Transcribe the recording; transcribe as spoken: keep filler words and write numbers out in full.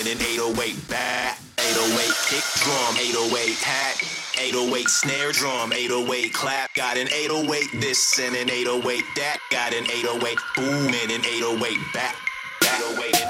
an eight oh eight back, eight oh eight kick drum, eight oh eight hat, eight oh eight snare drum, eight oh eight clap. Got an eight oh eight this and an eight oh eight that. Got an eight oh eight boom and an eight oh eight back, eight oh eight and